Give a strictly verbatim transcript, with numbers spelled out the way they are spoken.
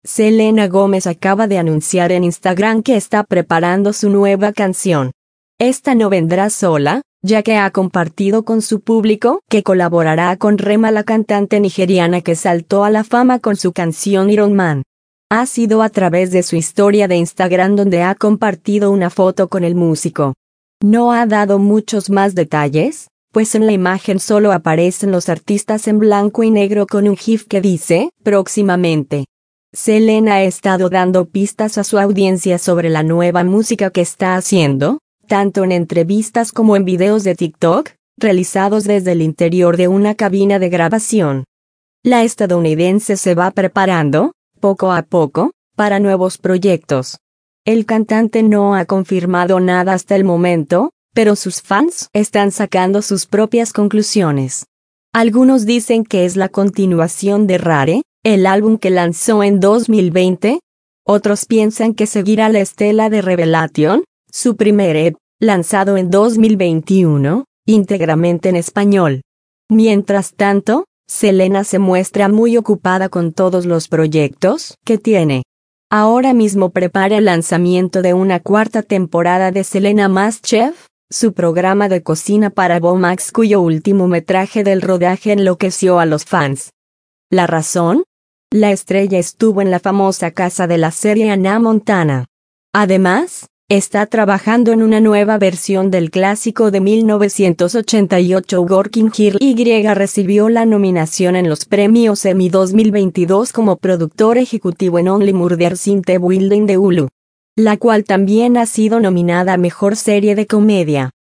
Selena Gómez acaba de anunciar en Instagram que está preparando su nueva canción. Esta no vendrá sola, ya que ha compartido con su público que colaborará con Rema, la cantante nigeriana que saltó a la fama con su canción Iron Man. Ha sido a través de su historia de Instagram donde ha compartido una foto con el músico. No ha dado muchos más detalles, pues en la imagen solo aparecen los artistas en blanco y negro con un GIF que dice, próximamente. Selena ha estado dando pistas a su audiencia sobre la nueva música que está haciendo, tanto en entrevistas como en videos de TikTok, realizados desde el interior de una cabina de grabación. La estadounidense se va preparando, poco a poco, para nuevos proyectos. El cantante no ha confirmado nada hasta el momento, pero sus fans están sacando sus propias conclusiones. Algunos dicen que es la continuación de Rare, el álbum que lanzó en dos mil veinte. Otros piensan que seguirá la estela de Revelation, su primer E P, lanzado en dos mil veintiuno, íntegramente en español. Mientras tanto, Selena se muestra muy ocupada con todos los proyectos que tiene. Ahora mismo prepara el lanzamiento de una cuarta temporada de Selena MasterChef, su programa de cocina para Vomax, cuyo último metraje del rodaje enloqueció a los fans. ¿La razón? La estrella estuvo en la famosa casa de la serie Hannah Montana. Además, está trabajando en una nueva versión del clásico de mil novecientos ochenta y ocho Working Girl. Y recibió la nominación en los premios Emmy dos mil veintidós como productor ejecutivo en Only Murders in the Building de Hulu, la cual también ha sido nominada a Mejor Serie de Comedia.